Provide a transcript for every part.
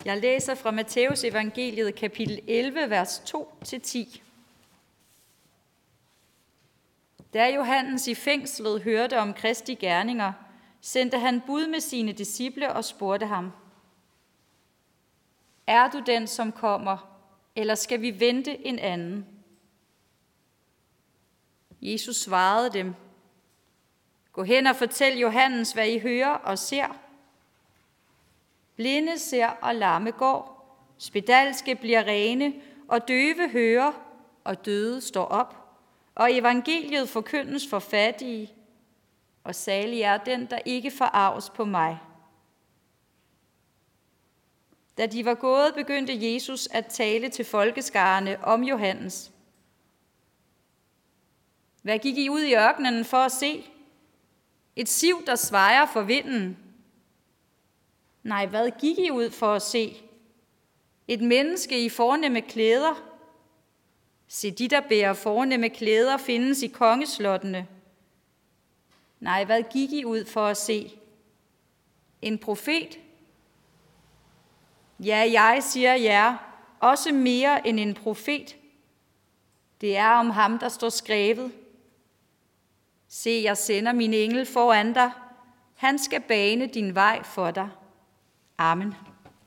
Jeg læser fra Matteus evangeliet kapitel 11, vers 2-10. Da Johannes i fængslet hørte om Kristi gerninger, sendte han bud med sine disciple og spurgte ham: Er du den, som kommer, eller skal vi vente en anden? Jesus svarede dem: Gå hen og fortæl Johannes, hvad I hører og ser. Blinde ser og lamme går, spedalske bliver rene, og døve hører, og døde står op, og evangeliet forkyndes for fattige, og salig er den, der ikke forarves på mig. Da de var gået, begyndte Jesus at tale til folkeskarerne om Johannes. Hvad gik I ud i ørkenen for at se? Et siv, der svajer for vinden? Nej, hvad gik I ud for at se? Et menneske i fornemme klæder? Se, de, der bærer fornemme klæder, findes i kongeslottene. Nej, hvad gik I ud for at se? En profet? Ja, jeg siger jer, også mere end en profet. Det er om ham, der står skrevet: Se, jeg sender min engel foran dig. Han skal bane din vej for dig. Amen.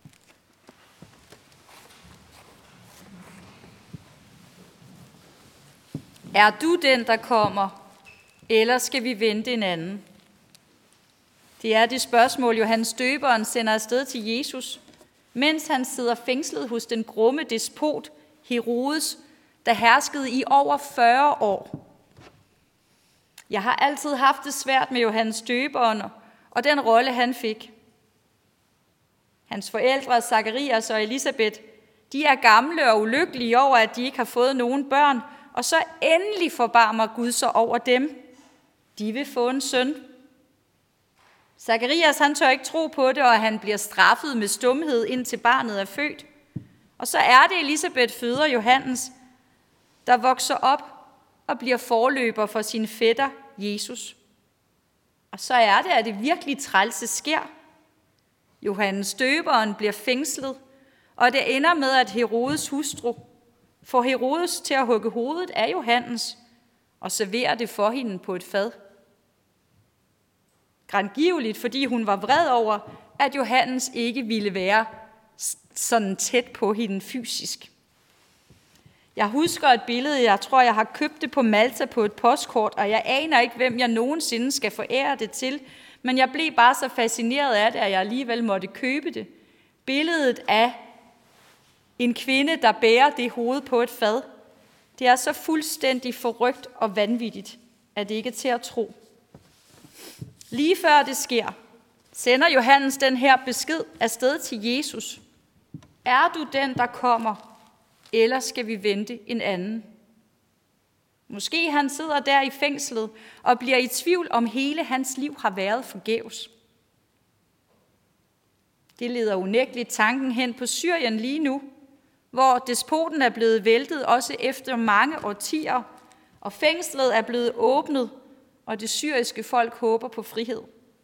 Er du den, der kommer, eller skal vi vente en anden? Det er det spørgsmål, Johannes Døberen sender afsted til Jesus, mens han sidder fængslet hos den grumme despot Herodes, der herskede i over 40 år. Jeg har altid haft det svært med Johannes Døberen og den rolle, han fik. Hans forældre, Zakarias og Elisabeth, de er gamle og ulykkelige over, at de ikke har fået nogen børn, og så endelig forbarmer Gud sig over dem. De vil få en søn. Zakarias, han tør ikke tro på det, og han bliver straffet med stumhed, indtil barnet er født. Og så er det, Elisabeth føder Johannes, der vokser op og bliver forløber for sin fætter Jesus. Og så er det, at det virkelig trælse sker. Johannes Døberen bliver fængslet, og det ender med, at Herodes hustru får Herodes til at hugge hovedet af Johannes og servere det for hende på et fad. Grangiveligt, fordi hun var vred over, at Johannes ikke ville være sådan tæt på hende fysisk. Jeg husker et billede, jeg tror, jeg har købt det på Malta på et postkort, og jeg aner ikke, hvem jeg nogensinde skal forære det til, men jeg blev bare så fascineret af det, at jeg alligevel måtte købe det. Billedet af en kvinde, der bærer det hoved på et fad. Det er så fuldstændig forrygt og vanvittigt, at det ikke er til at tro. Lige før det sker, sender Johannes den her besked afsted til Jesus. Er du den, der kommer, eller skal vi vente en anden? Måske han sidder der i fængslet og bliver i tvivl, om hele hans liv har været forgæves. Det leder unægteligt tanken hen på Syrien lige nu, hvor despoten er blevet væltet også efter mange årtier, og fængslet er blevet åbnet, og det syriske folk håber på frihed.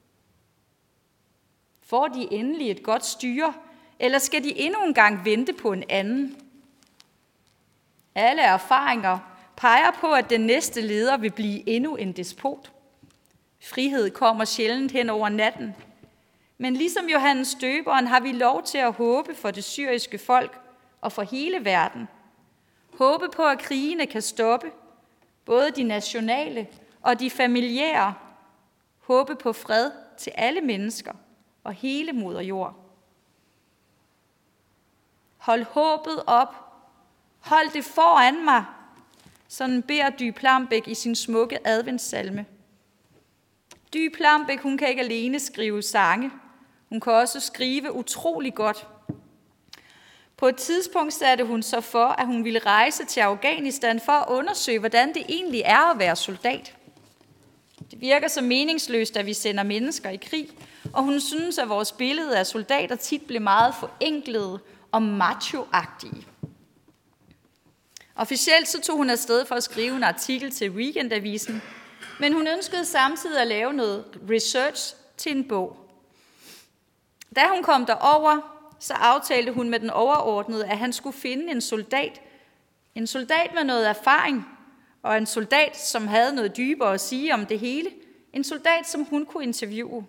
Får de endelig et godt styre, eller skal de endnu en gang vente på en anden? Alle erfaringer peger på, at den næste leder vil blive endnu en despot. Frihed kommer sjældent hen over natten. Men ligesom Johannes Døberen har vi lov til at håbe for det syriske folk og for hele verden. Håbe på, at krigene kan stoppe, både de nationale og de familiære. Håbe på fred til alle mennesker og hele moder jord. Hold håbet op. Hold det foran mig. Sådan beder Dy Plambæk i sin smukke adventssalme. Dy Plambæk, hun kan ikke alene skrive sange. Hun kan også skrive utrolig godt. På et tidspunkt satte hun sig for, at hun ville rejse til Afghanistan for at undersøge, hvordan det egentlig er at være soldat. Det virker så meningsløst, at vi sender mennesker i krig, og hun synes, at vores billede af soldater tit blev meget forenklede og macho-agtige. Officielt så tog hun afsted for at skrive en artikel til Weekendavisen, men hun ønskede samtidig at lave noget research til en bog. Da hun kom derover, så aftalte hun med den overordnede, at han skulle finde en soldat. En soldat med noget erfaring, og en soldat, som havde noget dybere at sige om det hele. En soldat, som hun kunne interviewe.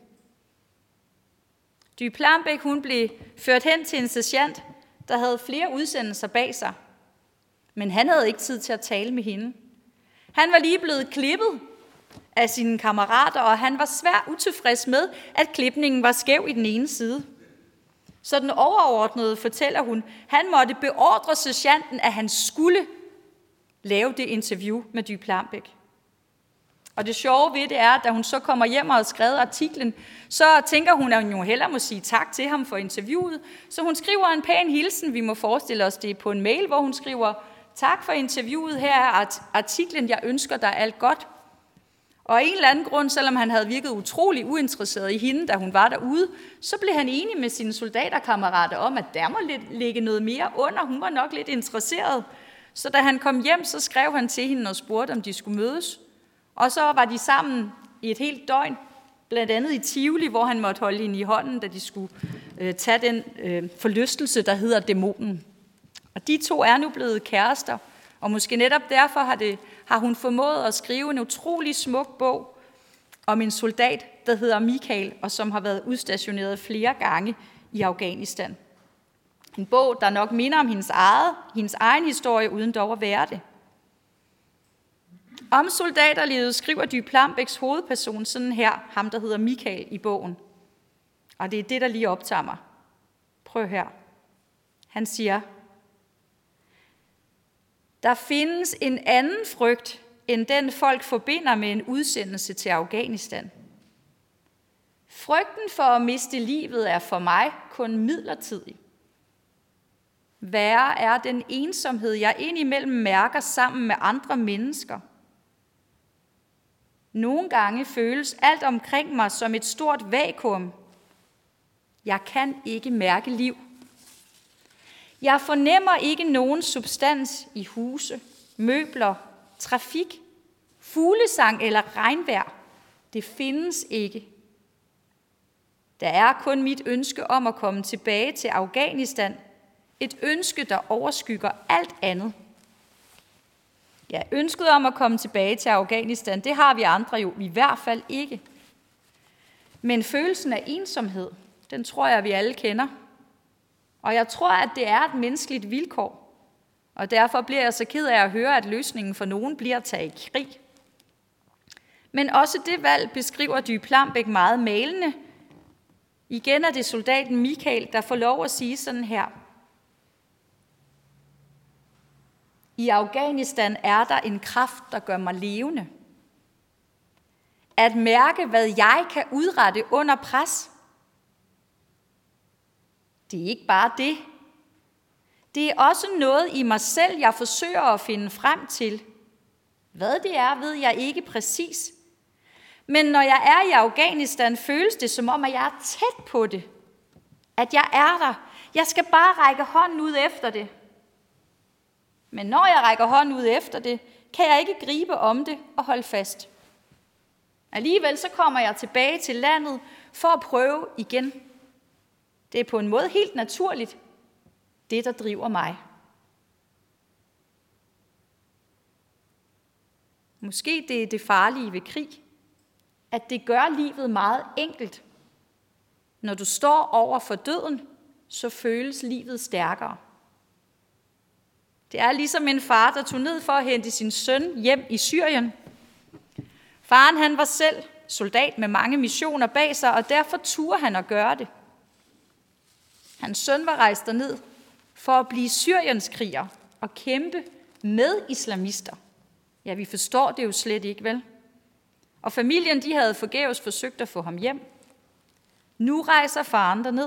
Dy Plambeck, hun blev ført hen til en sergeant, der havde flere udsendelser bag sig. Men han havde ikke tid til at tale med hende. Han var lige blevet klippet af sine kammerater, og han var svært utilfreds med, at klipningen var skæv i den ene side. Så den overordnede, fortæller hun, han måtte beordre sergeanten, at han skulle lave det interview med Dy Plambeck. Og det sjove ved det er, at da hun så kommer hjem og har skrevet artiklen, så tænker hun, at hun jo hellere må sige tak til ham for interviewet. Så hun skriver en pæn hilsen, vi må forestille os det på en mail, hvor hun skriver, tak for interviewet, her er artiklen, jeg ønsker dig alt godt. Og af en eller anden grund, selvom han havde virket utrolig uinteresseret i hende, da hun var derude, så blev han enig med sine soldaterkammerater om, at der må ligge noget mere under. Hun var nok lidt interesseret. Så da han kom hjem, så skrev han til hende og spurgte, om de skulle mødes. Og så var de sammen i et helt døgn, blandt andet i Tivoli, hvor han måtte holde hende i hånden, da de skulle tage den forlystelse, der hedder Dæmonen. Og de to er nu blevet kærester, og måske netop derfor har hun formået at skrive en utrolig smuk bog om en soldat, der hedder Michael, og som har været udstationeret flere gange i Afghanistan. En bog, der nok minder om hendes egen historie, uden dog at være det. Om soldaterlivet skriver Dy Plambecks hovedperson sådan her, ham der hedder Michael i bogen. Og det er det, der lige optager mig. Prøv her. Han siger, der findes en anden frygt, end den folk forbinder med en udsendelse til Afghanistan. Frygten for at miste livet er for mig kun midlertidig. Værre er den ensomhed, jeg indimellem mærker sammen med andre mennesker. Nogle gange føles alt omkring mig som et stort vakuum. Jeg kan ikke mærke liv. Jeg fornemmer ikke nogen substans i huse, møbler, trafik, fuglesang eller regnvejr. Det findes ikke. Der er kun mit ønske om at komme tilbage til Afghanistan. Et ønske, der overskygger alt andet. Ja, ønsket om at komme tilbage til Afghanistan, det har vi andre jo i hvert fald ikke. Men følelsen af ensomhed, den tror jeg, vi alle kender. Og jeg tror, at det er et menneskeligt vilkår. Og derfor bliver jeg så ked af at høre, at løsningen for nogen bliver at tage i krig. Men også det valg beskriver Dy Plambeck meget malende. Igen er det soldaten Michael, der får lov at sige sådan her. I Afghanistan er der en kraft, der gør mig levende. At mærke, hvad jeg kan udrette under pres. Det er ikke bare det. Det er også noget i mig selv, jeg forsøger at finde frem til. Hvad det er, ved jeg ikke præcis. Men når jeg er i Afghanistan, føles det som om, at jeg er tæt på det. At jeg er der. Jeg skal bare række hånden ud efter det. Men når jeg rækker hånden ud efter det, kan jeg ikke gribe om det og holde fast. Alligevel så kommer jeg tilbage til landet for at prøve igen. Det er på en måde helt naturligt, det der driver mig. Måske det er det farlige ved krig, at det gør livet meget enkelt. Når du står over for døden, så føles livet stærkere. Det er ligesom en far, der tog ned for at hente sin søn hjem i Syrien. Faren han var selv soldat med mange missioner bag sig, og derfor turde han at gøre det. Hans søn var rejst derned for at blive syrienskriger og kæmpe med islamister. Ja, vi forstår det jo slet ikke, vel? Og familien, de havde forgæves forsøgt at få ham hjem. Nu rejser faren derned.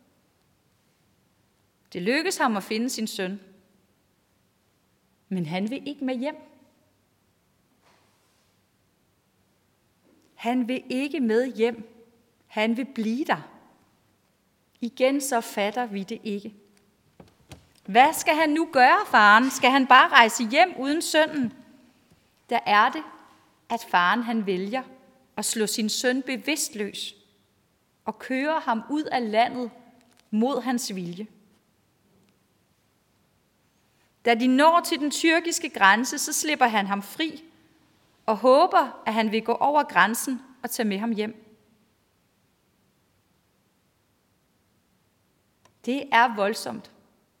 Det lykkes ham at finde sin søn. Men han vil ikke med hjem. Han vil ikke med hjem. Han vil blive der. Igen så fatter vi det ikke. Hvad skal han nu gøre, faren? Skal han bare rejse hjem uden sønnen? Der er det, at faren han vælger at slå sin søn bevidstløs og køre ham ud af landet mod hans vilje. Da de når til den tyrkiske grænse, så slipper han ham fri og håber, at han vil gå over grænsen og tage med ham hjem. Det er voldsomt.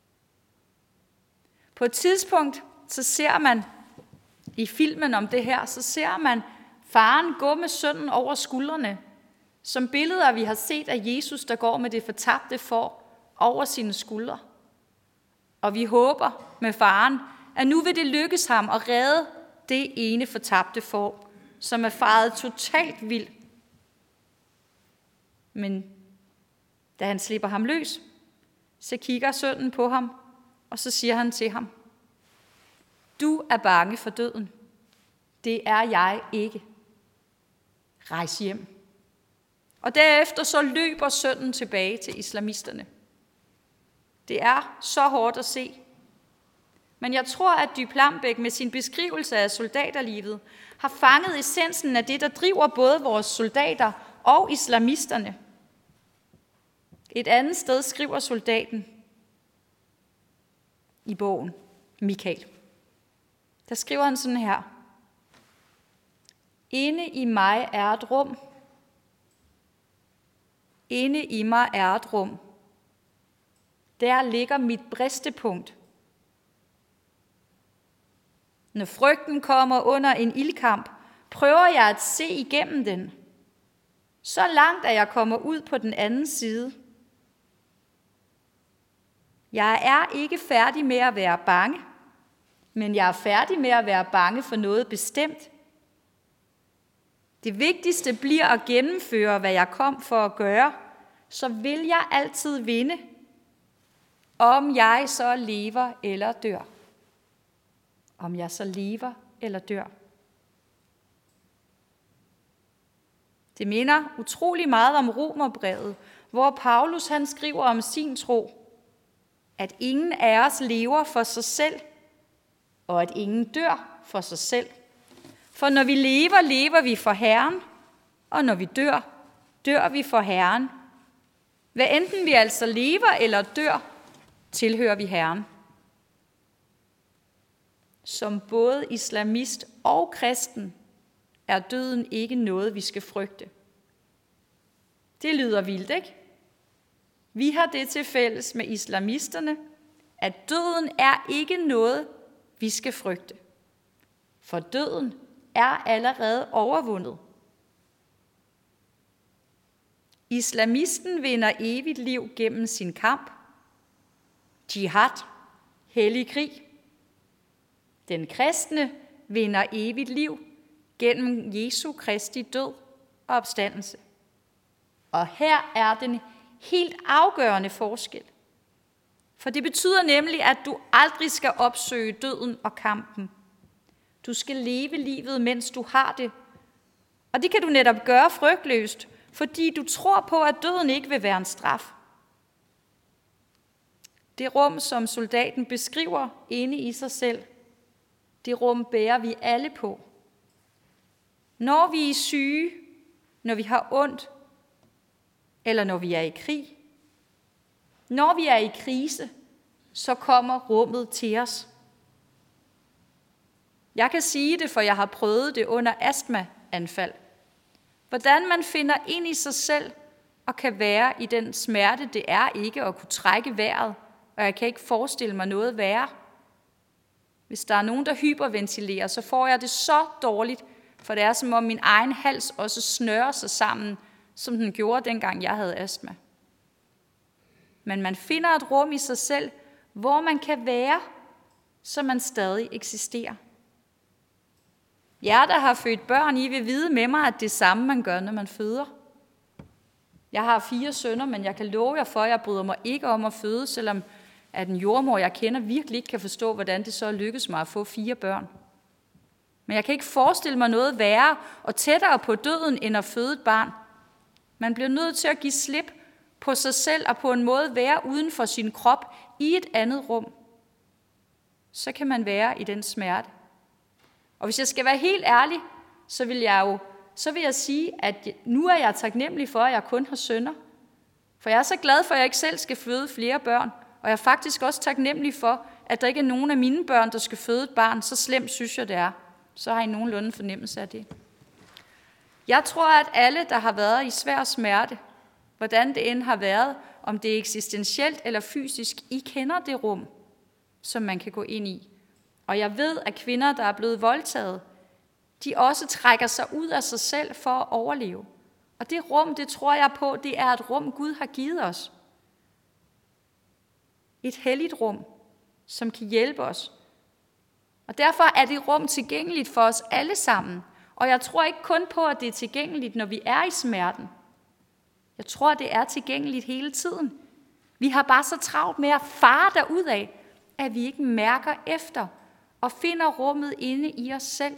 På et tidspunkt, så ser man i filmen om det her, så ser man faren gå med sønnen over skuldrene, som billeder, vi har set af Jesus, der går med det fortabte får over sine skuldre. Og vi håber med faren, at nu vil det lykkes ham at redde det ene fortabte får, som er faret totalt vild. Men da han slipper ham løs, så kigger sønnen på ham, og så siger han til ham: du er bange for døden. Det er jeg ikke. Rejs hjem. Og derefter så løber sønnen tilbage til islamisterne. Det er så hårdt at se. Men jeg tror, at Dy Plambeck med sin beskrivelse af soldaterlivet har fanget essensen af det, der driver både vores soldater og islamisterne. Et andet sted skriver soldaten i bogen, Michael. Der skriver han sådan her: inde i mig er et rum. Inde i mig er et rum. Der ligger mit bristepunkt. Når frygten kommer under en ildkamp, prøver jeg at se igennem den. Så langt, at jeg kommer ud på den anden side. Jeg er ikke færdig med at være bange, men jeg er færdig med at være bange for noget bestemt. Det vigtigste bliver at gennemføre, hvad jeg kom for at gøre, så vil jeg altid vinde, om jeg så lever eller dør. Om jeg så lever eller dør. Det minder utrolig meget om Romerbrevet, hvor Paulus han skriver om sin tro, at ingen af os lever for sig selv, og at ingen dør for sig selv. For når vi lever, lever vi for Herren, og når vi dør, dør vi for Herren. Hvad enten vi altså lever eller dør, tilhører vi Herren. Som både islamist og kristen er døden ikke noget, vi skal frygte. Det lyder vildt, ikke? Vi har det til fælles med islamisterne, at døden er ikke noget, vi skal frygte. For døden er allerede overvundet. Islamisten vinder evigt liv gennem sin kamp. Jihad, hellig krig. Den kristne vinder evigt liv gennem Jesu Kristi død og opstandelse. Og her er den helt afgørende forskel. For det betyder nemlig, at du aldrig skal opsøge døden og kampen. Du skal leve livet, mens du har det. Og det kan du netop gøre frygtløst, fordi du tror på, at døden ikke vil være en straf. Det rum, som soldaten beskriver inde i sig selv, det rum bærer vi alle på. Når vi er syge, når vi har ondt, eller når vi er i krig. Når vi er i krise, så kommer rummet til os. Jeg kan sige det, for jeg har prøvet det under astmaanfald. Hvordan man finder ind i sig selv og kan være i den smerte, det er ikke at kunne trække vejret, og jeg kan ikke forestille mig noget værre. Hvis der er nogen, der hyperventilerer, så får jeg det så dårligt, for det er som om min egen hals også snører sig sammen, som den gjorde dengang jeg havde astma. Men man finder et rum i sig selv, hvor man kan være, så man stadig eksisterer. Jer, der har født børn, I vil vide med mig, at det er samme, man gør, når man føder. Jeg har 4 sønner, men jeg kan love jer for, at jeg bryder mig ikke om at føde, selvom at en jordmor, jeg kender, virkelig ikke kan forstå, hvordan det så lykkes mig at få 4 børn. Men jeg kan ikke forestille mig noget værre og tættere på døden, end at føde et barn. Man bliver nødt til at give slip på sig selv og på en måde være uden for sin krop i et andet rum. Så kan man være i den smerte. Og hvis jeg skal være helt ærlig, så vil jeg sige, at nu er jeg taknemmelig for, at jeg kun har sønner. For jeg er så glad for, at jeg ikke selv skal føde flere børn, og jeg er faktisk også taknemmelig for, at der ikke er nogen af mine børn, der skal føde et barn. Så slemt synes jeg, det er. Så har I nogenlunde fornemmelse af det. Jeg tror, at alle, der har været i svær smerte, hvordan det end har været, om det er eksistentielt eller fysisk, I kender det rum, som man kan gå ind i. Og jeg ved, at kvinder, der er blevet voldtaget, de også trækker sig ud af sig selv for at overleve. Og det rum, det tror jeg på, det er et rum, Gud har givet os. Et helligt rum, som kan hjælpe os. Og derfor er det rum tilgængeligt for os alle sammen. Og jeg tror ikke kun på, at det er tilgængeligt, når vi er i smerten. Jeg tror, det er tilgængeligt hele tiden. Vi har bare så travlt med at fare derudad, at vi ikke mærker efter og finder rummet inde i os selv.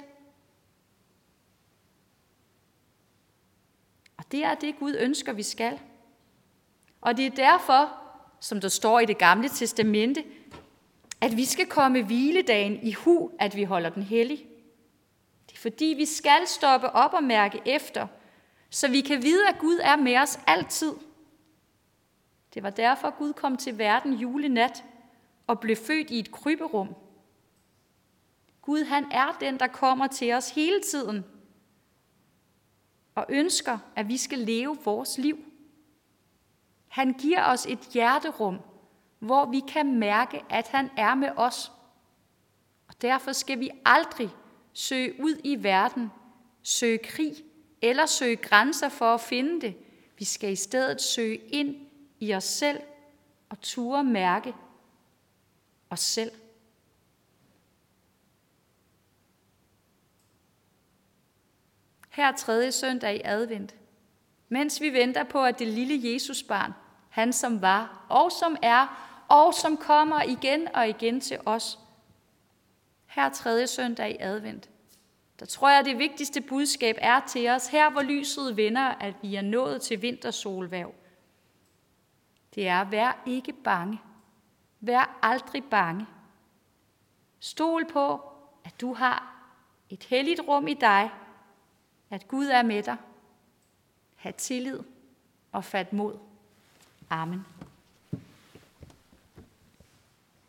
Og det er det, Gud ønsker, vi skal. Og det er derfor, som der står i Det Gamle Testamente, at vi skal komme hviledagen i hu, at vi holder den hellig. Det er fordi, vi skal stoppe op og mærke efter, så vi kan vide, at Gud er med os altid. Det var derfor, Gud kom til verden julenat og blev født i et kryberum. Gud, han er den, der kommer til os hele tiden og ønsker, at vi skal leve vores liv. Han giver os et hjerterum, hvor vi kan mærke, at han er med os. Og derfor skal vi aldrig søge ud i verden, søge krig eller søge grænser for at finde det. Vi skal i stedet søge ind i os selv og ture mærke os selv. Her 3. søndag i advent, mens vi venter på, at det lille Jesusbarn, han som var og som er og som kommer igen og igen til os. Her 3. søndag i advent, der tror jeg, det vigtigste budskab er til os, her hvor lyset vender, at vi er nået til vintersolhverv. Det er, vær ikke bange. Vær aldrig bange. Stol på, at du har et helligt rum i dig, at Gud er med dig. Ha' tillid og fat mod. Amen.